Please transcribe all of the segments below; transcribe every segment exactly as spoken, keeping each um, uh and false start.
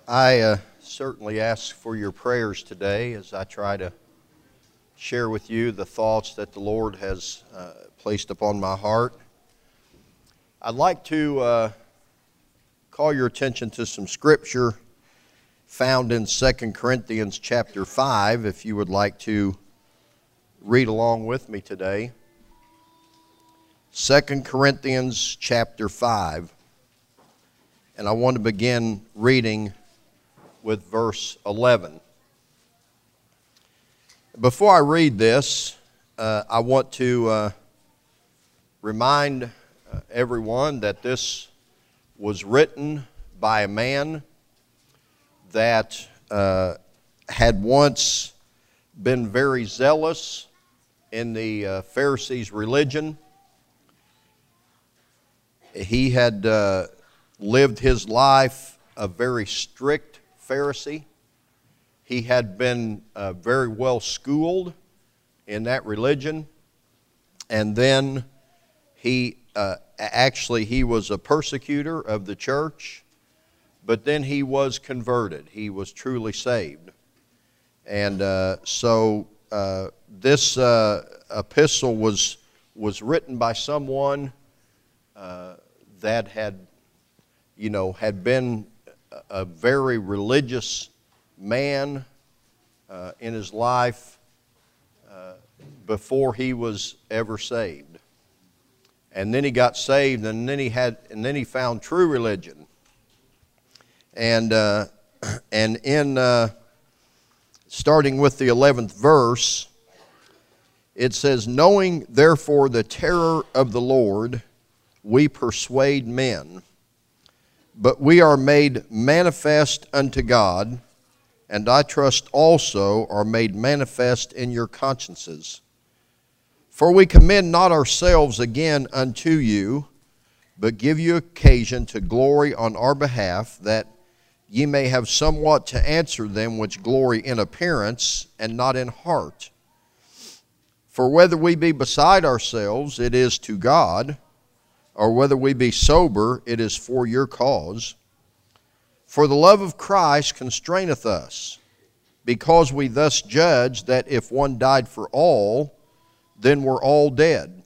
I uh, certainly ask for your prayers today as I try to share with you the thoughts that the Lord has uh, placed upon my heart. I'd like to uh, call your attention to some scripture found in Second Corinthians chapter five, if you would like to read along with me today. Second Corinthians chapter five, and I want to begin reading with verse eleven. Before I read this, uh, I want to uh, remind uh, everyone that this was written by a man that uh, had once been very zealous in the uh, Pharisees' religion. He had uh, lived his life a very strict Pharisee. He had been uh, very well schooled in that religion, and then he uh, actually he was a persecutor of the church, but then he was converted. He was truly saved. And uh, so uh, this uh, epistle was was written by someone uh, that had, you know, had been a very religious man uh, in his life uh, before he was ever saved. And then he got saved, and then he had, and then he found true religion. And uh, and in uh, starting with the eleventh verse, it says, "Knowing therefore the terror of the Lord, we persuade men. But we are made manifest unto God, and I trust also are made manifest in your consciences. For we commend not ourselves again unto you, but give you occasion to glory on our behalf, that ye may have somewhat to answer them which glory in appearance, and not in heart. For whether we be beside ourselves, it is to God, or whether we be sober, it is for your cause. For the love of Christ constraineth us, because we thus judge that if one died for all, then we're all dead.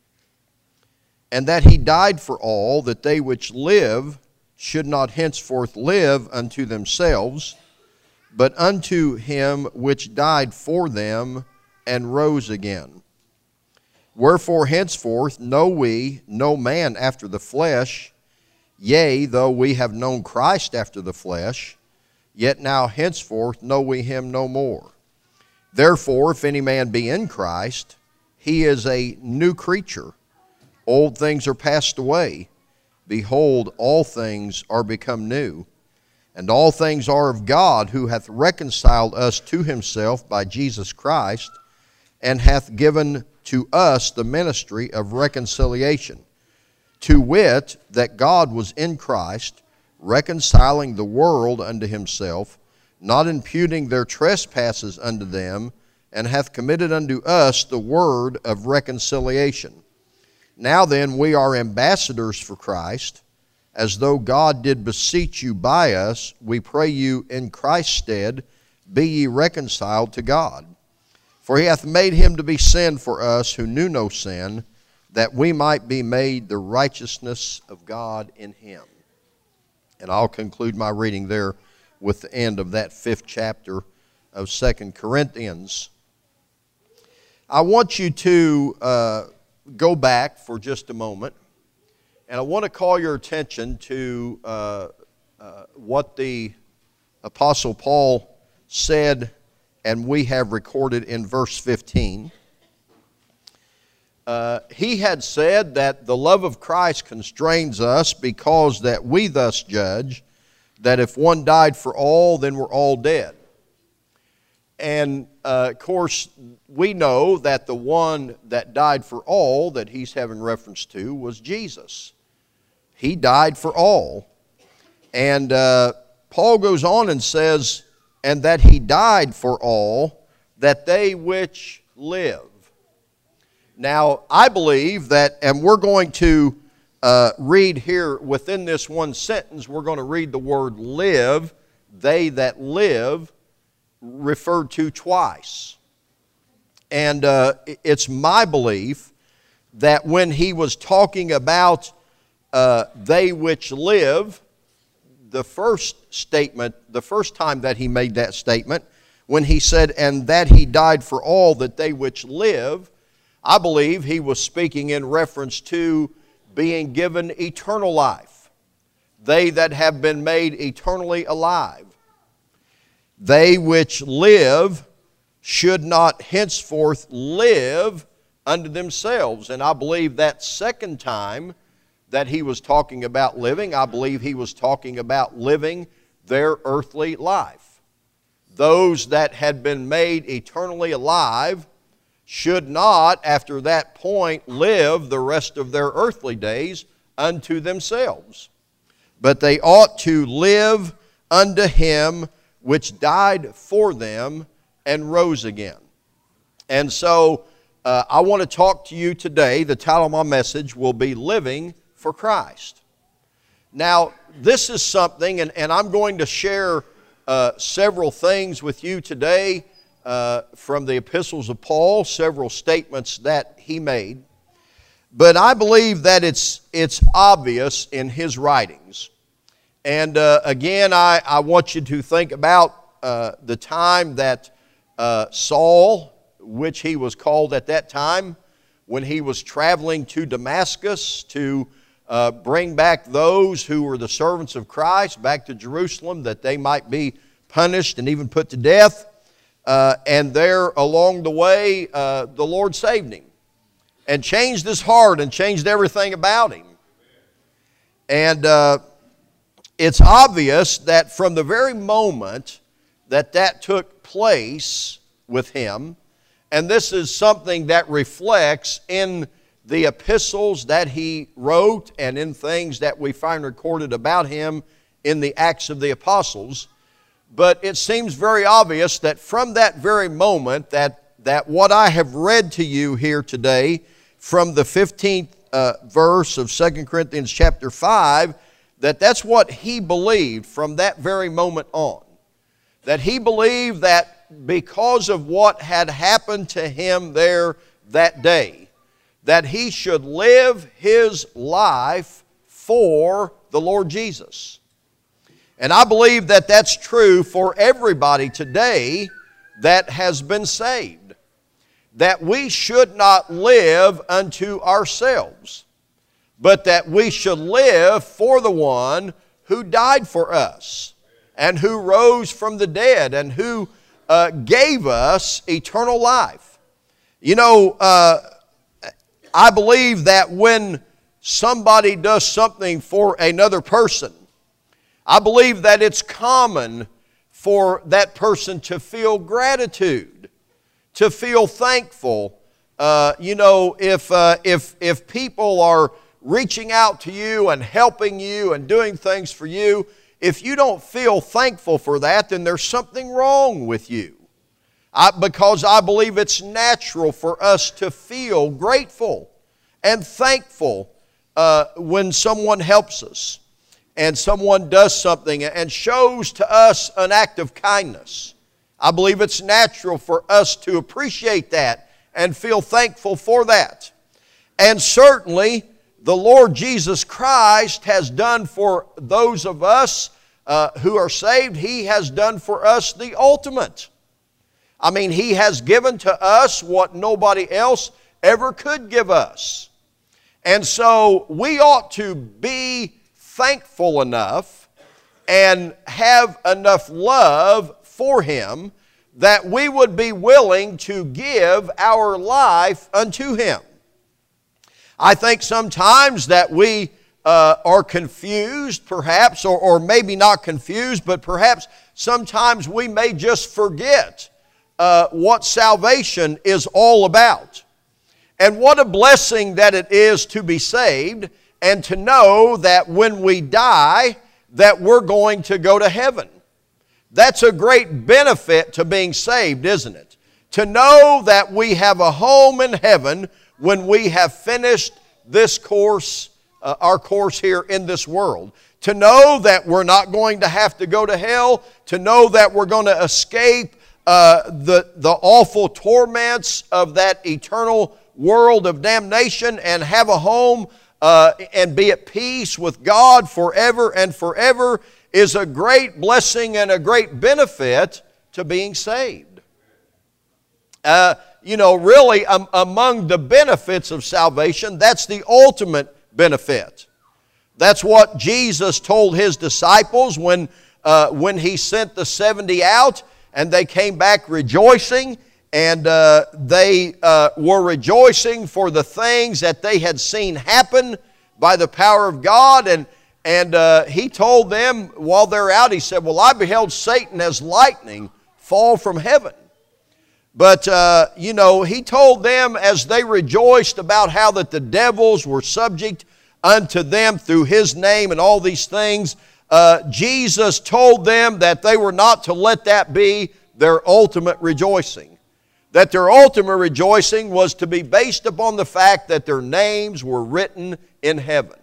And that he died for all, that they which live should not henceforth live unto themselves, but unto him which died for them and rose again. Wherefore henceforth know we no man after the flesh, yea, though we have known Christ after the flesh, yet now henceforth know we him no more. Therefore, if any man be in Christ, he is a new creature. Old things are passed away. Behold, all things are become new. And all things are of God, who hath reconciled us to himself by Jesus Christ, and hath given to us the ministry of reconciliation, to wit, that God was in Christ, reconciling the world unto himself, not imputing their trespasses unto them, and hath committed unto us the word of reconciliation. Now then, we are ambassadors for Christ, as though God did beseech you by us. We pray you in Christ's stead, be ye reconciled to God. For he hath made him to be sin for us who knew no sin, that we might be made the righteousness of God in him." And I'll conclude my reading there with the end of that fifth chapter of Second Corinthians. I want you to uh, go back for just a moment, and I want to call your attention to uh, uh, what the Apostle Paul said, and we have recorded in verse fifteen. Uh, he had said that the love of Christ constrains us, because that we thus judge that if one died for all, then we're all dead. And uh, of course, we know that the one that died for all that he's having reference to was Jesus. He died for all. And uh, Paul goes on and says, "And that he died for all, that they which live." Now, I believe that, and we're going to uh, read here within this one sentence, we're going to read the word live they that live referred to twice. And uh, it's my belief that when he was talking about uh, they which live, the first statement, the first time that he made that statement, when he said, and that he died for all, that they which live, I believe he was speaking in reference to being given eternal life. They that have been made eternally alive. They which live should not henceforth live unto themselves. And I believe that second time that he was talking about living, I believe he was talking about living their earthly life. Those that had been made eternally alive should not, after that point, live the rest of their earthly days unto themselves. But they ought to live unto him which died for them and rose again. And so uh, I want to talk to you today. The title of my message will be Living for Christ. Now, this is something, and, and I'm going to share uh, several things with you today uh, from the epistles of Paul, several statements that he made. But I believe that it's, it's obvious in his writings. And uh, again, I, I want you to think about uh, the time that uh, Saul, which he was called at that time, when he was traveling to Damascus to uh, bring back those who were the servants of Christ back to Jerusalem, that they might be punished and even put to death. Uh, and there along the way, uh, the Lord saved him and changed his heart and changed everything about him. And uh, it's obvious that from the very moment that that took place with him, and this is something that reflects in the epistles that he wrote and in things that we find recorded about him in the Acts of the Apostles. But it seems very obvious that from that very moment that, that what I have read to you here today from the fifteenth uh, verse of Second Corinthians chapter five, that that's what he believed from that very moment on. That he believed that because of what had happened to him there that day, that he should live his life for the Lord Jesus. And I believe that that's true for everybody today that has been saved. That we should not live unto ourselves, but that we should live for the one who died for us and who rose from the dead and who uh, gave us eternal life. You know, uh, I believe that when somebody does something for another person, I believe that it's common for that person to feel gratitude, to feel thankful. Uh, you know, if, uh, if, if people are reaching out to you and helping you and doing things for you, if you don't feel thankful for that, then there's something wrong with you. I, because I believe it's natural for us to feel grateful and thankful uh, when someone helps us and someone does something and shows to us an act of kindness. I believe it's natural for us to appreciate that and feel thankful for that. And certainly, the Lord Jesus Christ has done for those of us uh, who are saved, He has done for us the ultimate. I mean, He has given to us what nobody else ever could give us. And so we ought to be thankful enough and have enough love for Him that we would be willing to give our life unto Him. I think sometimes that we uh, are confused, perhaps, or, or maybe not confused, but perhaps sometimes we may just forget uh, what salvation is all about. And what a blessing that it is to be saved and to know that when we die, that we're going to go to heaven. That's a great benefit to being saved, isn't it? To know that we have a home in heaven when we have finished this course uh, our course here in this world. To know that we're not going to have to go to hell, to know that we're going to escape uh, the, the awful torments of that eternal world of damnation and have a home uh, and be at peace with God forever and forever is a great blessing and a great benefit to being saved. Uh, you know, really, um, among the benefits of salvation, that's the ultimate benefit. That's what Jesus told His disciples when, uh, when He sent the seventy out, and they came back rejoicing, and uh, they uh, were rejoicing for the things that they had seen happen by the power of God. And, and uh, He told them while they're out, He said, well, I beheld Satan as lightning fall from heaven. But, uh, you know, He told them as they rejoiced about how that the devils were subject unto them through His name and all these things, uh, Jesus told them that they were not to let that be their ultimate rejoicing. That their ultimate rejoicing was to be based upon the fact that their names were written in heaven.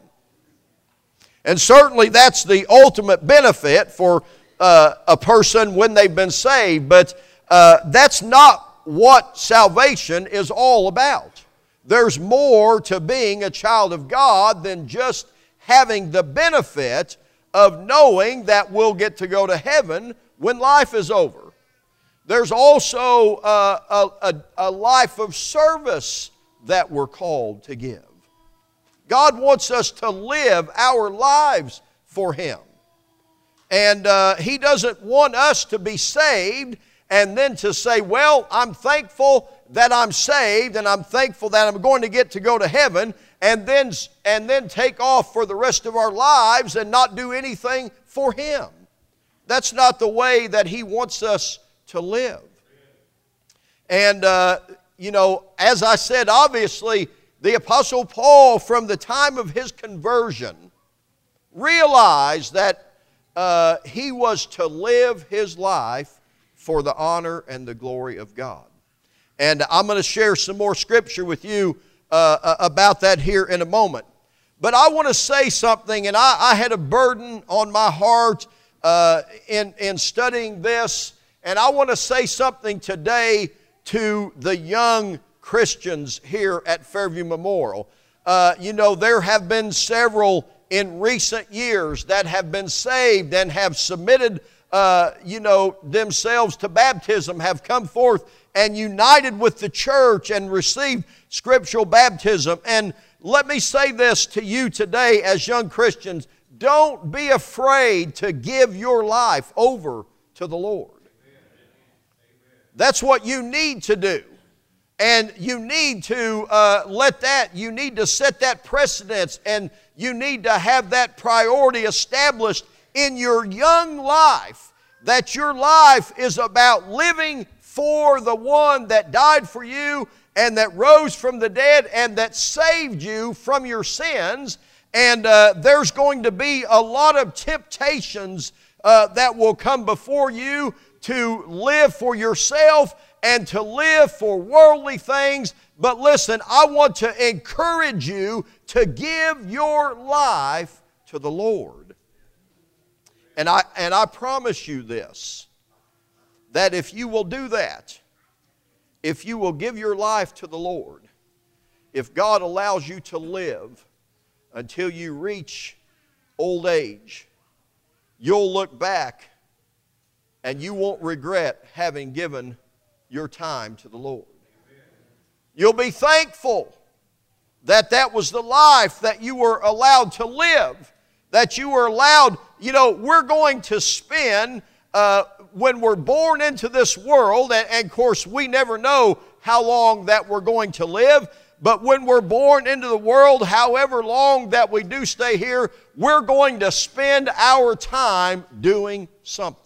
And certainly that's the ultimate benefit for uh, a person when they've been saved, but uh, that's not what salvation is all about. There's more to being a child of God than just having the benefit of knowing that we'll get to go to heaven when life is over. There's also a, a, a life of service that we're called to give. God wants us to live our lives for Him. And uh, He doesn't want us to be saved and then to say, well, I'm thankful that I'm saved and I'm thankful that I'm going to get to go to heaven, and then, and then take off for the rest of our lives and not do anything for Him. That's not the way that He wants us to live. And, uh, you know, as I said, obviously, the Apostle Paul, from the time of his conversion, realized that uh, he was to live his life for the honor and the glory of God. And I'm going to share some more scripture with you uh, about that here in a moment. But I want to say something, and I, I had a burden on my heart uh, in, in studying this, and I want to say something today to the young Christians here at Fairview Memorial. Uh, you know, there have been several in recent years that have been saved and have submitted, uh, you know, themselves to baptism, have come forth and united with the church and received scriptural baptism. And let me say this to you today as young Christians: don't be afraid to give your life over to the Lord. That's what you need to do. And you need to uh, let that, you need to set that precedence, and you need to have that priority established in your young life, that your life is about living for the one that died for you and that rose from the dead and that saved you from your sins. And uh, there's going to be a lot of temptations uh, that will come before you to live for yourself and to live for worldly things. But listen, I want to encourage you to give your life to the Lord. And I, and I promise you this, that if you will do that, if you will give your life to the Lord, if God allows you to live until you reach old age, you'll look back and you won't regret having given your time to the Lord. You'll be thankful that that was the life that you were allowed to live, that you were allowed. You know, we're going to spend, uh, when we're born into this world, and, and of course we never know how long that we're going to live, but when we're born into the world, however long that we do stay here, we're going to spend our time doing something.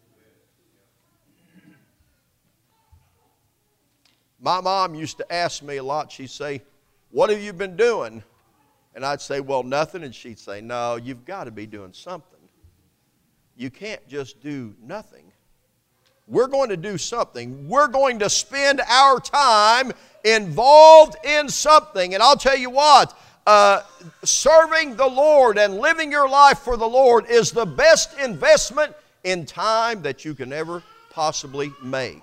My mom used to ask me a lot. She'd say, "What have you been doing?" And I'd say, "Well, nothing." And she'd say, "No, you've got to be doing something. You can't just do nothing. We're going to do something. We're going to spend our time involved in something." And I'll tell you what, uh, serving the Lord and living your life for the Lord is the best investment in time that you can ever possibly make.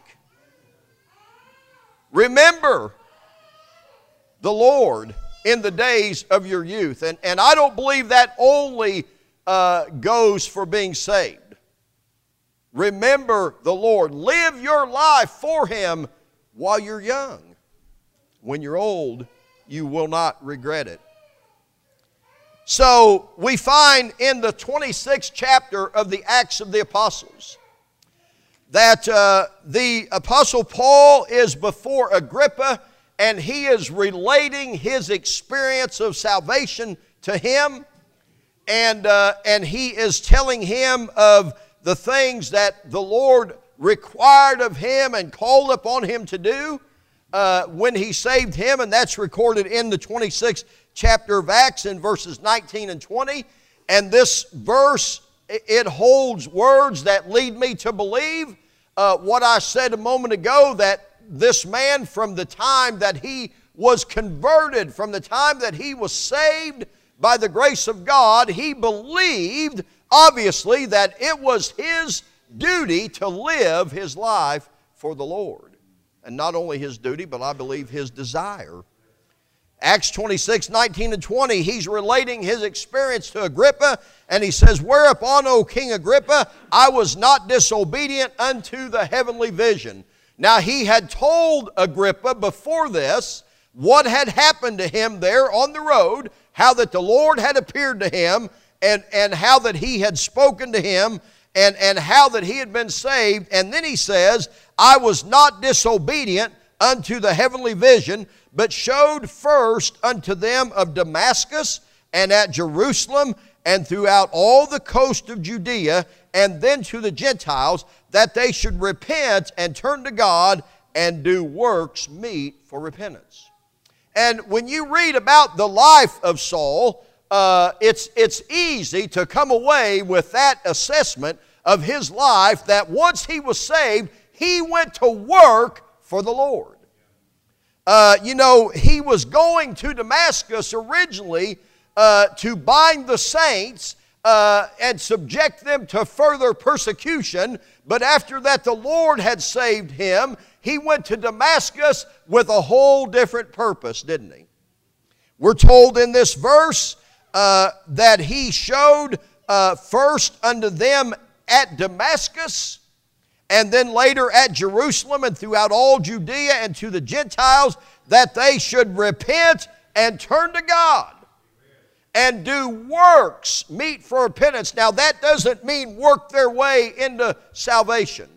Remember the Lord in the days of your youth. And, and I don't believe that only uh, goes for being saved. Remember the Lord. Live your life for Him while you're young. When you're old, you will not regret it. So we find in the twenty-sixth chapter of the Acts of the Apostles that uh, the Apostle Paul is before Agrippa, and he is relating his experience of salvation to him, and, uh, and he is telling him of the things that the Lord required of him and called upon him to do uh, when He saved him, and that's recorded in the twenty-sixth chapter of Acts in verses nineteen and twenty. And this verse, it holds words that lead me to believe uh, what I said a moment ago, that this man, from the time that he was converted, from the time that he was saved by the grace of God, he believed, obviously, that it was his duty to live his life for the Lord. And not only his duty, but I believe his desire. Acts twenty-six, nineteen and twenty, he's relating his experience to Agrippa, and he says, "Whereupon, O King Agrippa, I was not disobedient unto the heavenly vision." Now, he had told Agrippa before this what had happened to him there on the road, how that the Lord had appeared to him, and, and how that He had spoken to him, and, and how that he had been saved. And then he says, "I was not disobedient unto the heavenly vision, but showed first unto them of Damascus and at Jerusalem and throughout all the coast of Judea, and then to the Gentiles, that they should repent and turn to God and do works meet for repentance." And when you read about the life of Saul, uh, it's, it's easy to come away with that assessment of his life, that once he was saved, he went to work for the Lord. Uh, you know, he was going to Damascus originally uh, to bind the saints uh, and subject them to further persecution. But after that the Lord had saved him, he went to Damascus with a whole different purpose, didn't he? We're told in this verse uh, that he showed uh, first unto them at Damascus, and then later at Jerusalem and throughout all Judea and to the Gentiles, that they should repent and turn to God and do works meet for repentance. Now, that doesn't mean work their way into salvation.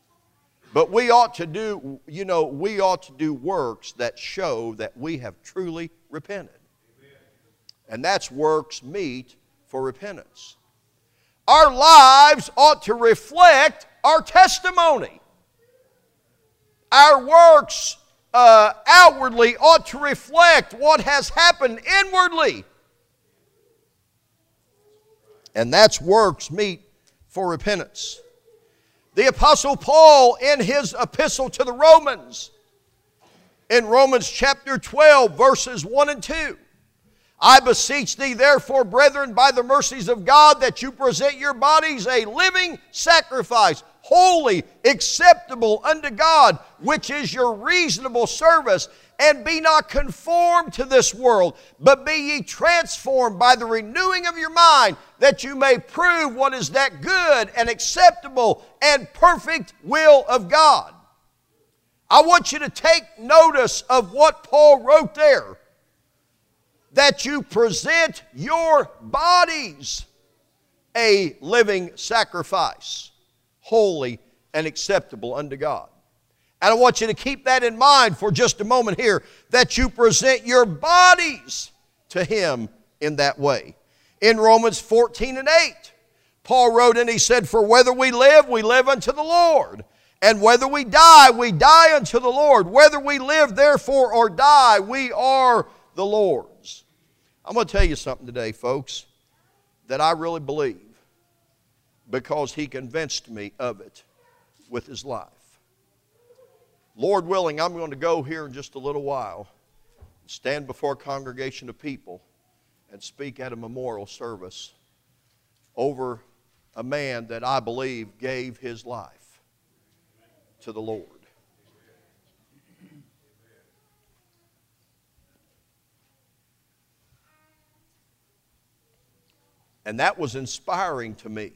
But we ought to do, you know, we ought to do works that show that we have truly repented. And that's works meet for repentance. Our lives ought to reflect our testimony. Our works uh, outwardly ought to reflect what has happened inwardly. And that's works meet for repentance. The Apostle Paul, in his epistle to the Romans, in Romans chapter twelve, verses one and two, "I beseech thee therefore, brethren, by the mercies of God, that you present your bodies a living sacrifice, holy, acceptable unto God, which is your reasonable service. And be not conformed to this world, but be ye transformed by the renewing of your mind, that you may prove what is that good and acceptable and perfect will of God." I want you to take notice of what Paul wrote there. That you present your bodies a living sacrifice, holy and acceptable unto God. And I want you to keep that in mind for just a moment here, that you present your bodies to Him in that way. In Romans fourteen and eight, Paul wrote and he said, "For whether we live, we live unto the Lord. And whether we die, we die unto the Lord. Whether we live, therefore, or die, we are the Lord's." I'm going to tell you something today, folks, that I really believe, because he convinced me of it with his life. Lord willing, I'm going to go here in just a little while, stand before a congregation of people, and speak at a memorial service over a man that I believe gave his life to the Lord. And that was inspiring to me.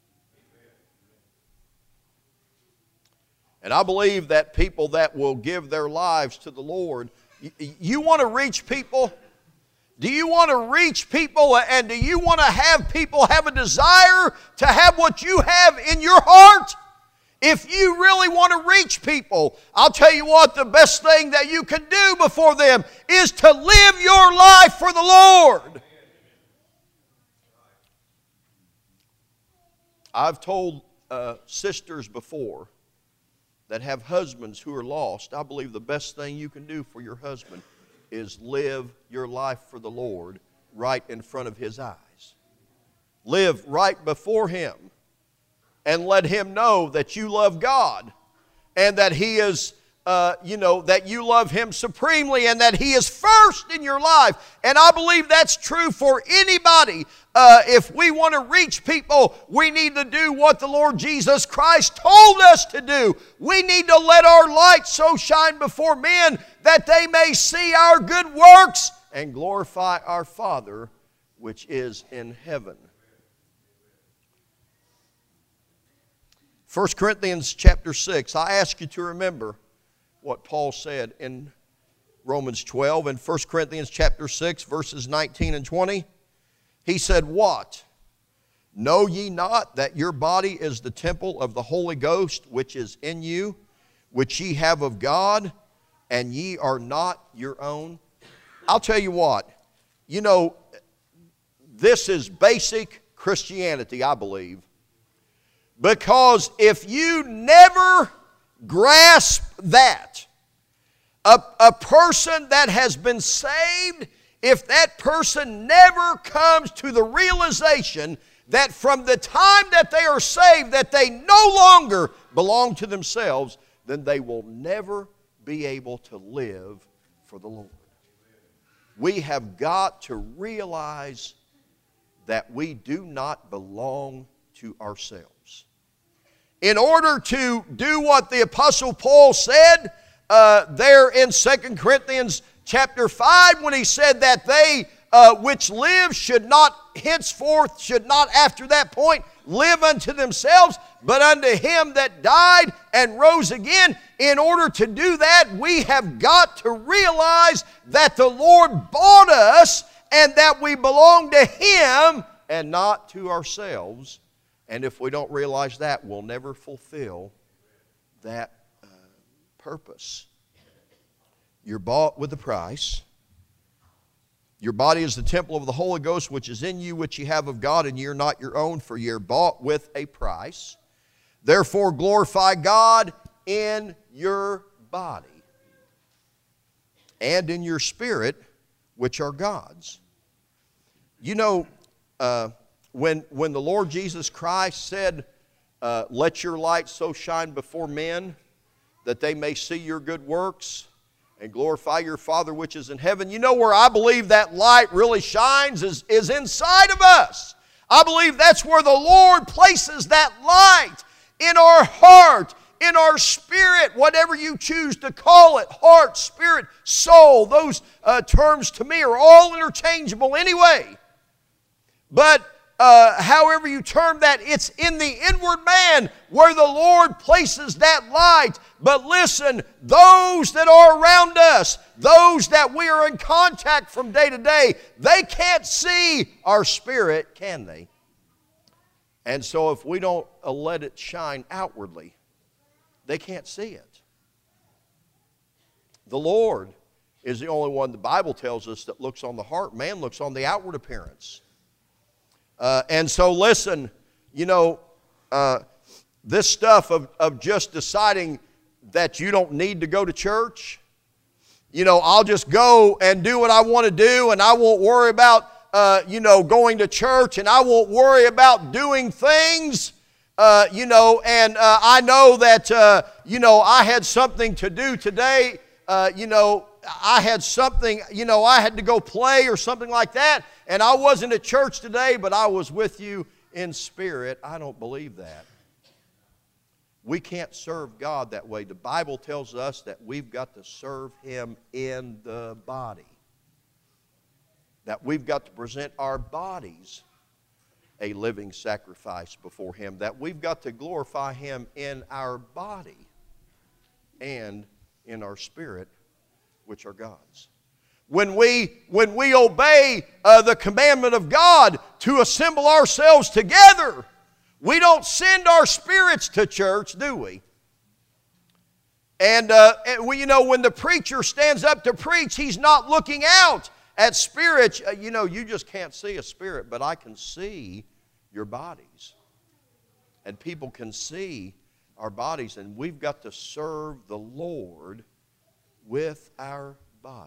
And I believe that people that will give their lives to the Lord, you, you want to reach people? Do you want to reach people, and do you want to have people have a desire to have what you have in your heart? If you really want to reach people, I'll tell you what, the best thing that you can do before them is to live your life for the Lord. I've told uh, sisters before that have husbands who are lost, I believe the best thing you can do for your husband is live your life for the Lord right in front of his eyes. Live right before him and let him know that you love God and that he is, uh, you know, that you love him supremely and that he is first in your life. And I believe that's true for anybody. Uh, if we want to reach people, we need to do what the Lord Jesus Christ told us to do. We need to let our light so shine before men that they may see our good works and glorify our Father which is in heaven. First Corinthians chapter six, I ask you to remember what Paul said in Romans twelve and First Corinthians chapter six, verses nineteen and twenty. He said, "What? Know ye not that your body is the temple of the Holy Ghost, which is in you, which ye have of God, and ye are not your own?" I'll tell you what, you know, this is basic Christianity, I believe. Because if you never grasp that, a, a person that has been saved, if that person never comes to the realization that from the time that they are saved, that they no longer belong to themselves, then they will never be able to live for the Lord. We have got to realize that we do not belong to ourselves. In order to do what the Apostle Paul said uh, there in Second Corinthians chapter five, when he said that they uh, which live should not henceforth, should not after that point live unto themselves, but unto him that died and rose again. In order to do that, we have got to realize that the Lord bought us and that we belong to him and not to ourselves. And if we don't realize that, we'll never fulfill that uh, purpose. You're bought with a price. Your body is the temple of the Holy Ghost, which is in you, which ye have of God, and ye are not your own, for ye are bought with a price. Therefore glorify God in your body and in your spirit, which are God's. You know, uh, when, when the Lord Jesus Christ said, uh, let your light so shine before men that they may see your good works and glorify your Father which is in heaven. You know where I believe that light really shines is, is inside of us. I believe that's where the Lord places that light in our heart, in our spirit, whatever you choose to call it, heart, spirit, soul. Those uh, terms to me are all interchangeable anyway. But Uh, however you term that, it's in the inward man where the Lord places that light. But listen, those that are around us, those that we are in contact from day to day, they can't see our spirit, can they? And so if we don't uh, let it shine outwardly, they can't see it. The Lord is the only one, the Bible tells us, that looks on the heart. Man looks on the outward appearance. Uh, and so listen, you know, uh, this stuff of, of just deciding that you don't need to go to church, you know, I'll just go and do what I want to do, and I won't worry about, uh, you know, going to church, and I won't worry about doing things, uh, you know, and uh, I know that, uh, you know, I had something to do today, uh, you know, I had something, you know, I had to go play or something like that, and I wasn't at church today, but I was with you in spirit. I don't believe that. We can't serve God that way. The Bible tells us that we've got to serve Him in the body. That we've got to present our bodies a living sacrifice before Him. That we've got to glorify Him in our body and in our spirit, which are God's. When we, when we obey uh, the commandment of God to assemble ourselves together, we don't send our spirits to church, do we? And, uh, and we, you know, when the preacher stands up to preach, he's not looking out at spirits. Uh, you know, you just can't see a spirit, but I can see your bodies. And people can see our bodies, and we've got to serve the Lord with our body.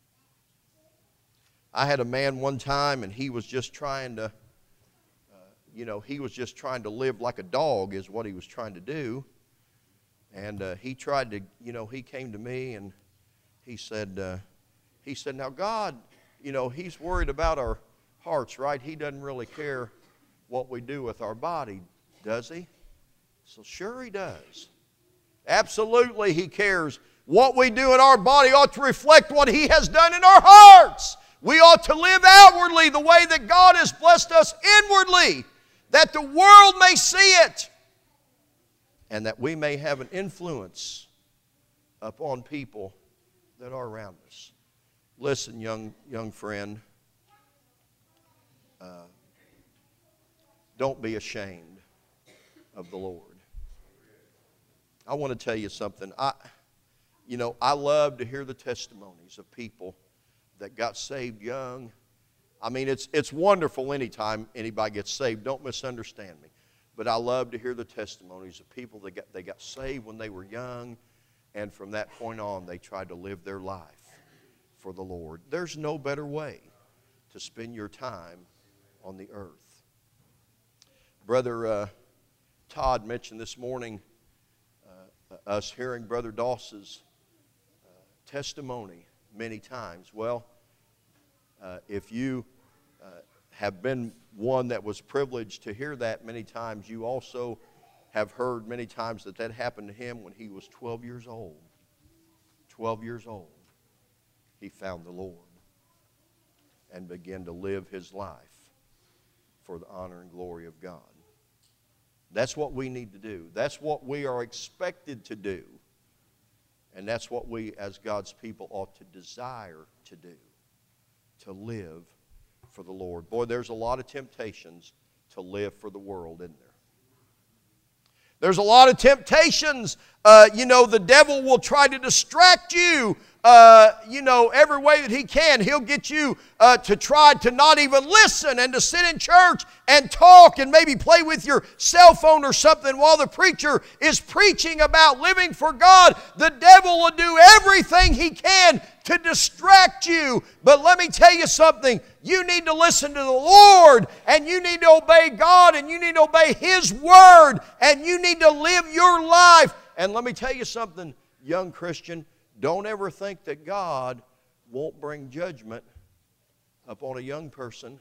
I had a man one time, and he was just trying to, uh, you know, he was just trying to live like a dog is what he was trying to do. And uh, he tried to, you know, he came to me and he said, uh, he said, now God, you know, He's worried about our hearts, right? He doesn't really care what we do with our body, does He? So sure He does. Absolutely He cares. What we do in our body ought to reflect what He has done in our hearts. We ought to live outwardly the way that God has blessed us inwardly, that the world may see it, and that we may have an influence upon people that are around us. Listen, young, young friend, uh, don't be ashamed of the Lord. I want to tell you something. I, you know, I love to hear the testimonies of people that got saved young. I mean, it's, it's wonderful anytime anybody gets saved. Don't misunderstand me. But I love to hear the testimonies of people that got, they got saved when they were young, and from that point on, they tried to live their life for the Lord. There's no better way to spend your time on the earth. Brother uh, Todd mentioned this morning uh, us hearing Brother Doss's uh, testimony many times. Well, uh, if you uh, have been one that was privileged to hear that many times, you also have heard many times that that happened to him when he was twelve years old. twelve years old, he found the Lord and began to live his life for the honor and glory of God. That's what we need to do. That's what we are expected to do. And that's what we as God's people ought to desire to do, to live for the Lord. Boy, there's a lot of temptations to live for the world, isn't there? There's a lot of temptations. Uh, you know, the devil will try to distract you, uh, you know, every way that he can. He'll get you uh, to try to not even listen and to sit in church and talk and maybe play with your cell phone or something while the preacher is preaching about living for God. The devil will do everything he can to distract you. But let me tell you something. You need to listen to the Lord, and you need to obey God, and you need to obey His Word, and you need to live your life. And let me tell you something, young Christian, don't ever think that God won't bring judgment upon a young person.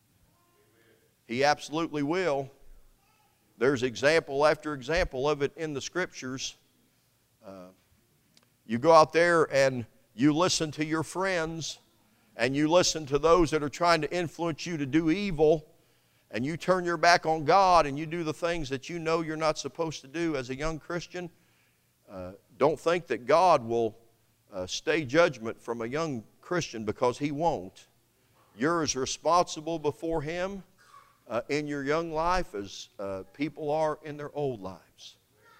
He absolutely will. There's example after example of it in the Scriptures. Uh, you go out there and you listen to your friends, and you listen to those that are trying to influence you to do evil, and you turn your back on God and you do the things that you know you're not supposed to do as a young Christian, uh, don't think that God will uh, stay judgment from a young Christian, because He won't. You're as responsible before Him uh, in your young life as uh, people are in their old lives.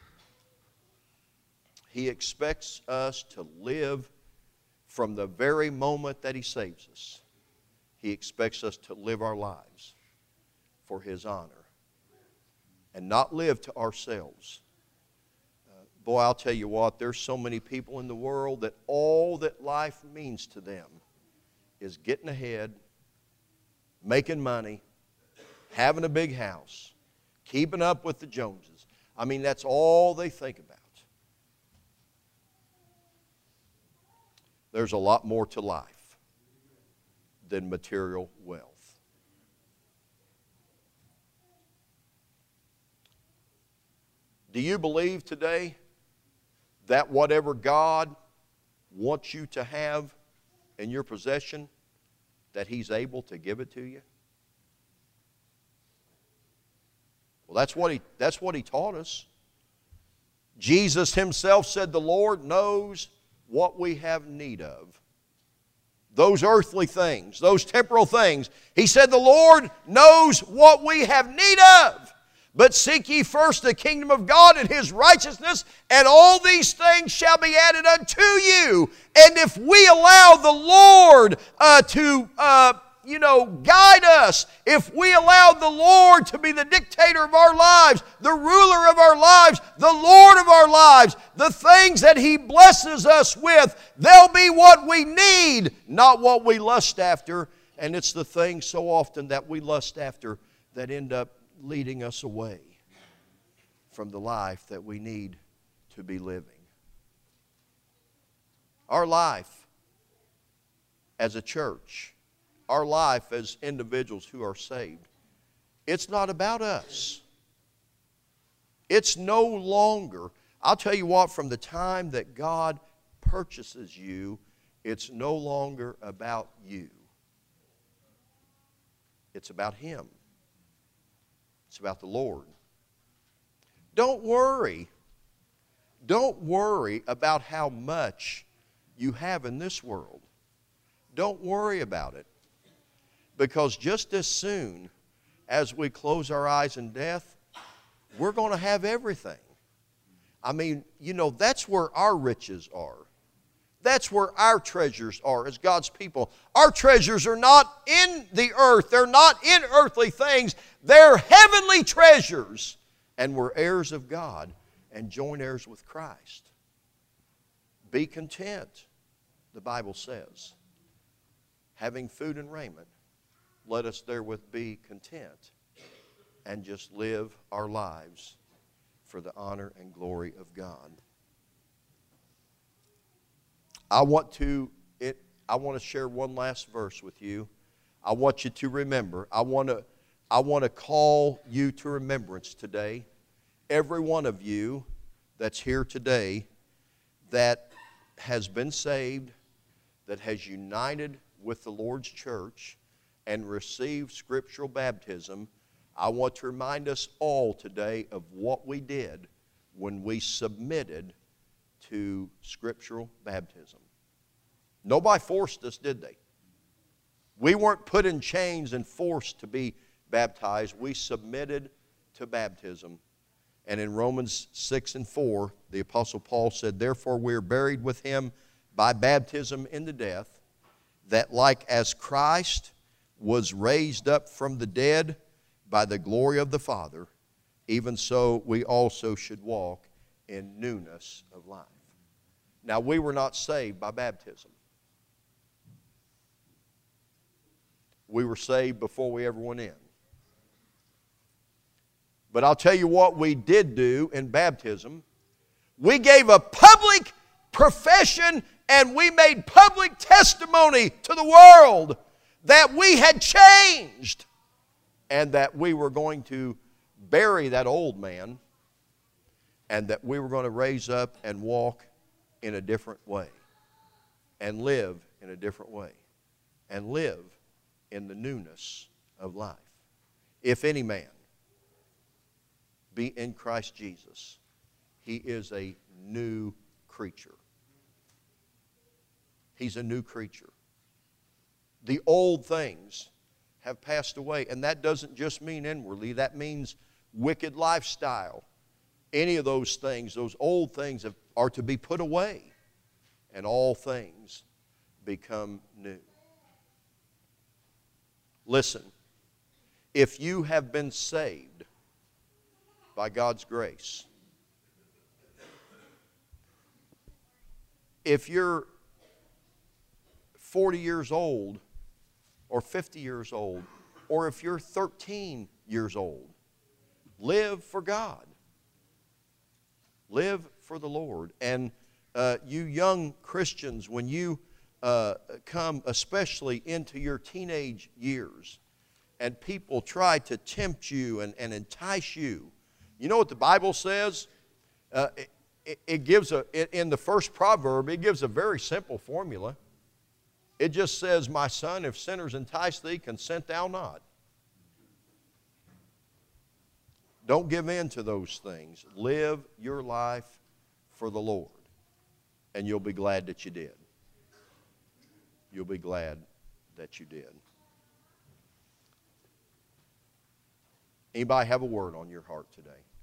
He expects us to live from the very moment that He saves us. He expects us to live our lives for His honor and not live to ourselves. Uh, boy, I'll tell you what, there's so many people in the world that all that life means to them is getting ahead, making money, having a big house, keeping up with the Joneses. I mean, that's all they think about. there's a lot more to life than material wealth. Do you believe today that whatever God wants you to have in your possession, that He's able to give it to you? Well, that's what he, that's what he taught us. Jesus Himself said the Lord knows what we have need of. Those earthly things, those temporal things. He said the Lord knows what we have need of. But seek ye first the kingdom of God and His righteousness, and all these things shall be added unto you. And if we allow the Lord uh, to, uh, you know, guide us, if we allow the Lord to be the dictator of our lives, the ruler of our lives, the Lord of our lives, the things that He blesses us with, they'll be what we need, not what we lust after. And it's the things so often that we lust after that end up leading us away from the life that we need to be living. Our life as a church, our life as individuals who are saved, it's not about us. It's no longer, I'll tell you what, from the time that God purchases you, it's no longer about you. It's about Him. It's about the Lord. Don't worry. Don't worry about how much you have in this world. Don't worry about it. Because just as soon as we close our eyes in death, we're going to have everything. I mean, you know, that's where our riches are. That's where our treasures are as God's people. Our treasures are not in the earth. They're not in earthly things. They're heavenly treasures. And we're heirs of God and joint heirs with Christ. Be content, the Bible says. Having food and raiment, let us therewith be content and just live our lives for the honor and glory of God. I want to it, I want to share one last verse with you. I want you to remember. I want to I want to call you to remembrance today. Every one of you that's here today that has been saved, that has united with the Lord's church and received scriptural baptism, I want to remind us all today of what we did when we submitted to scriptural baptism. Nobody forced us, did they? We weren't put in chains and forced to be baptized. We submitted to baptism. And in Romans six and four, the Apostle Paul said, therefore we are buried with Him by baptism into death, that like as Christ was raised up from the dead by the glory of the Father, even so we also should walk in newness of life. Now, we were not saved by baptism. We were saved before we ever went in. But I'll tell you what we did do in baptism. We gave a public profession and we made public testimony to the world that we had changed and that we were going to bury that old man and that we were going to raise up and walk in a different way and live in a different way and live in the newness of life. If any man be in Christ Jesus, he is a new creature. He's a new creature. The old things have passed away, and that doesn't just mean inwardly. That means wicked lifestyle. Any of those things, those old things have, are to be put away, and all things become new. Listen, if you have been saved by God's grace, if you're forty years old or fifty years old, or if you're thirteen years old, live for God. Live for the Lord. And uh, you young Christians, when you uh, come especially into your teenage years, and people try to tempt you and, and entice you, you know what the Bible says? Uh, it, it, it gives a, it, in the first proverb, it gives a very simple formula. It just says, my son, if sinners entice thee, consent thou not. Don't give in to those things. Live your life for the Lord, and you'll be glad that you did. You'll be glad that you did. Anybody have a word on your heart today?